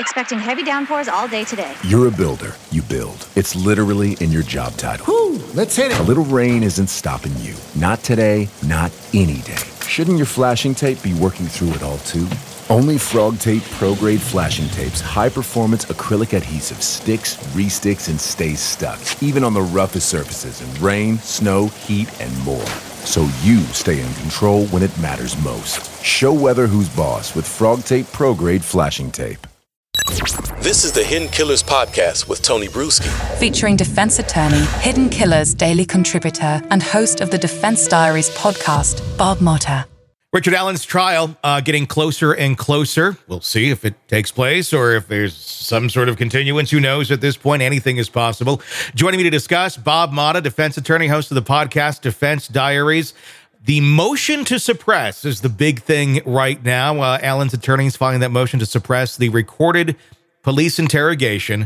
Expecting heavy downpours all day today. You're a builder. You build. It's literally in your job title. Whew, let's hit it. A little rain isn't stopping you. Not today, not any day. Shouldn't your flashing tape be working through it all too? Only Frog Tape Pro-Grade Flashing Tape's high-performance acrylic adhesive sticks, re-sticks, and stays stuck, even on the roughest surfaces in rain, snow, heat, and more. So you stay in control when it matters most. Show weather who's boss with Frog Tape Pro-Grade Flashing Tape. This is the Hidden Killers podcast with Tony Bruschi. Featuring defense attorney, Hidden Killers daily contributor, and host of the Defense Diaries podcast, Bob Motta. Richard Allen's trial getting closer and closer. We'll see if it takes place or if there's some sort of continuance. Who knows at this point? Anything is possible. Joining me to discuss, Bob Motta, defense attorney, host of the podcast Defense Diaries. The motion to suppress is the big thing right now. Allen's attorneys filing that motion to suppress the recorded police interrogation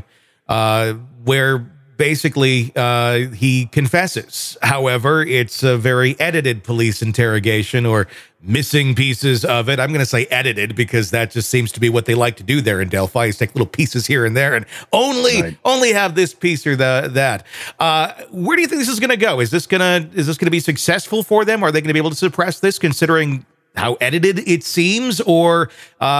where basically he confesses. However, it's a very edited police interrogation or missing pieces of it. I'm going to say edited because that just seems to be what they like to do there in Delphi, is take little pieces here and there and only have this piece or that. Where do you think this is going to go? Is this going to be successful for them? Are they going to be able to suppress this considering how edited it seems? Or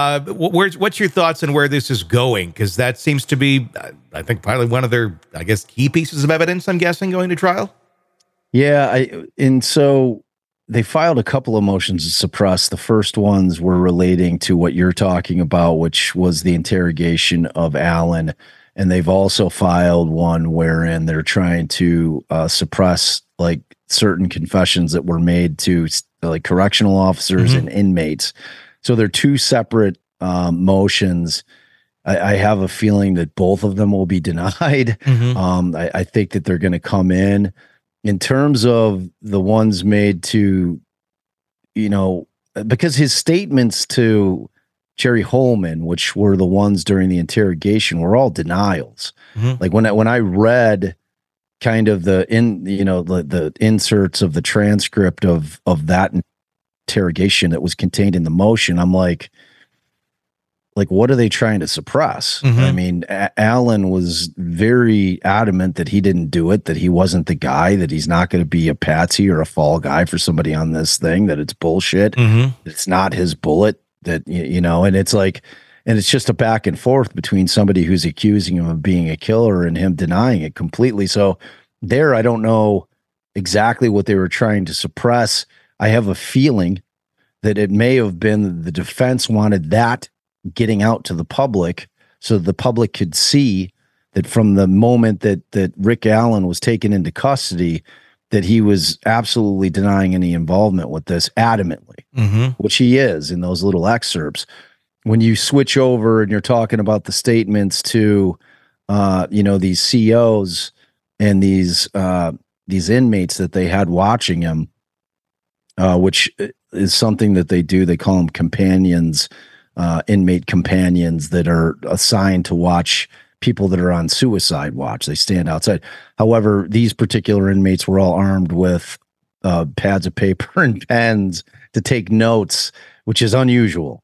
what's your thoughts on where this is going? Because that seems to be, I think, probably one of their, I guess, key pieces of evidence, I'm guessing, going to trial. Yeah, and so they filed a couple of motions to suppress. The first ones were relating to what you're talking about, which was the interrogation of Allen. And they've also filed one wherein they're trying to suppress like certain confessions that were made to like correctional officers and inmates. So they're two separate motions. I have a feeling that both of them will be denied. I think that they're going to come in terms of the ones made to, because his statements to Jerry Holman, which were the ones during the interrogation, were all denials. Like when I read kind of the inserts of the transcript of that interrogation that was contained in the motion, I'm like, what are they trying to suppress? I mean, Allen was very adamant that he didn't do it, that he wasn't the guy, that he's not going to be a patsy or a fall guy for somebody on this thing, that it's bullshit. It's not his bullet, that, and it's like, and it's just a back and forth between somebody who's accusing him of being a killer and him denying it completely. So there, I don't know exactly what they were trying to suppress. I have a feeling that it may have been the defense wanted that getting out to the public so the public could see that from the moment that Rick Allen was taken into custody, that he was absolutely denying any involvement with this adamantly, which he is in those little excerpts. When you switch over and you're talking about the statements to, these COs and these inmates that they had watching him, which is something that they do. They call them companions, inmate companions that are assigned to watch people that are on suicide watch. They stand outside. However, these particular inmates were all armed with pads of paper and pens to take notes, which is unusual.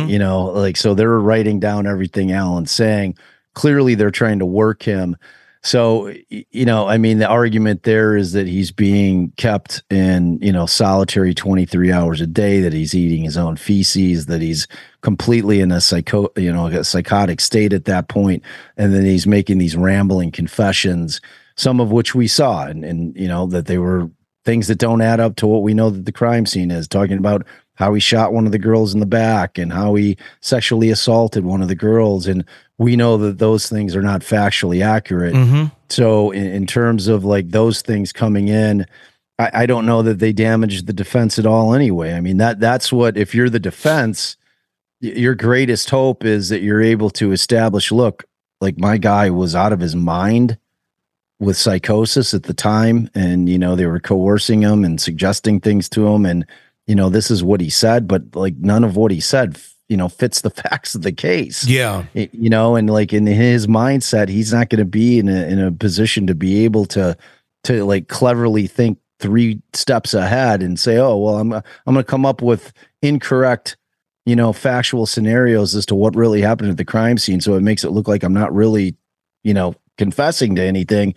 So they're writing down everything Allen's saying. Clearly, they're trying to work him. So, the argument there is that he's being kept in, solitary 23 hours a day, that he's eating his own feces, that he's completely in a psychotic state at that point, and then he's making these rambling confessions, some of which we saw, and that they were things that don't add up to what we know that the crime scene is, talking about how he shot one of the girls in the back and how he sexually assaulted one of the girls. And we know that those things are not factually accurate. So in terms of like those things coming in, I don't know that they damaged the defense at all anyway. I mean, that's what, if you're the defense, your greatest hope is that you're able to establish, look, like my guy was out of his mind with psychosis at the time. And, they were coercing him and suggesting things to him. And, this is what he said, but like none of what he said, fits the facts of the case. Yeah. And like in his mindset, he's not going to be in a position to be able to like cleverly think 3 steps ahead and say, oh, well, I'm going to come up with incorrect factual scenarios as to what really happened at the crime scene. So it makes it look like I'm not really, confessing to anything.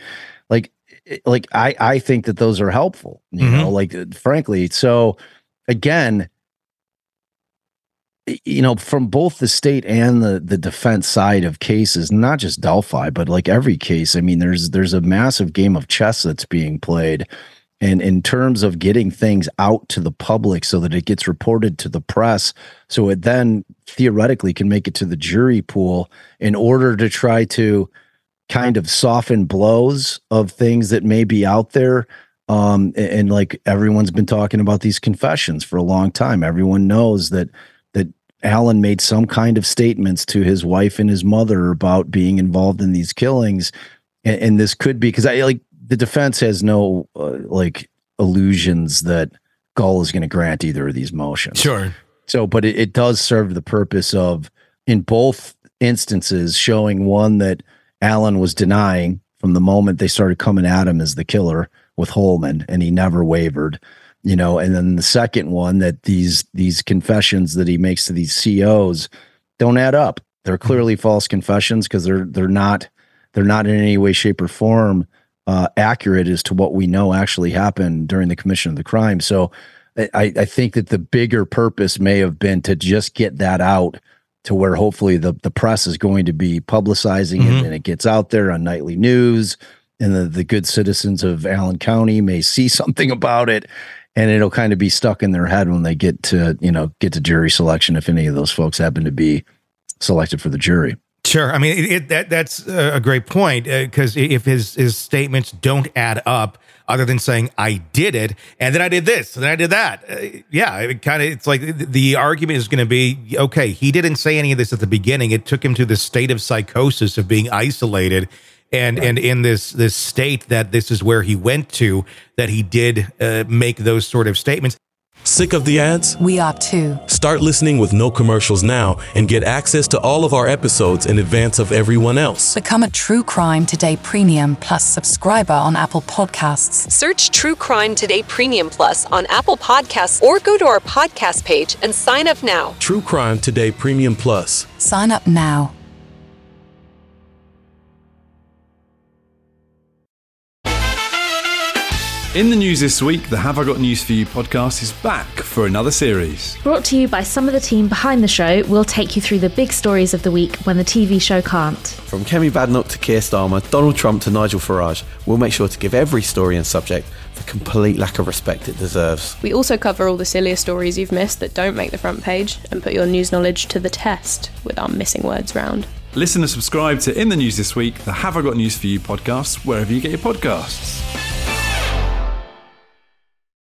I think that those are helpful, frankly. So again, from both the state and the defense side of cases, not just Delphi, but like every case, I mean, there's a massive game of chess that's being played. And in terms of getting things out to the public so that it gets reported to the press, so it then theoretically can make it to the jury pool in order to try to kind of soften blows of things that may be out there. And like everyone's been talking about these confessions for a long time. Everyone knows that Alan made some kind of statements to his wife and his mother about being involved in these killings. And this could be because the defense has no illusions that Gull is going to grant either of these motions. Sure. So, but it does serve the purpose of, in both instances, showing one that Alan was denying from the moment they started coming at him as the killer with Holman, and he never wavered, and then the second one that these confessions that he makes to these COs don't add up. They're clearly false confessions because they're not in any way, shape, or form accurate as to what we know actually happened during the commission of the crime. So I think that the bigger purpose may have been to just get that out to where hopefully the press is going to be publicizing it, and it gets out there on nightly news, and the good citizens of Allen County may see something about it, and it'll kind of be stuck in their head when they get to jury selection, if any of those folks happen to be selected for the jury. Sure. I mean, that's a great point, because if his statements don't add up, other than saying I did it, and then I did this, and then I did that. It's like the argument is going to be, okay, he didn't say any of this at the beginning. It took him to the state of psychosis of being isolated, and in this state that this is where he went to, that he did make those sort of statements. Sick of the ads? We are too. Start listening with no commercials now and get access to all of our episodes in advance of everyone else. Become a True Crime Today Premium Plus subscriber on Apple Podcasts. Search True Crime Today Premium Plus on Apple Podcasts or go to our podcast page and sign up now. True Crime Today Premium Plus. Sign up now. In the news this week, the Have I Got News For You podcast is back for another series. Brought to you by some of the team behind the show, we'll take you through the big stories of the week when the TV show can't. From Kemi Badenoch to Keir Starmer, Donald Trump to Nigel Farage, we'll make sure to give every story and subject the complete lack of respect it deserves. We also cover all the sillier stories you've missed that don't make the front page and put your news knowledge to the test with our missing words round. Listen and subscribe to In the News This Week, the Have I Got News For You podcast, wherever you get your podcasts.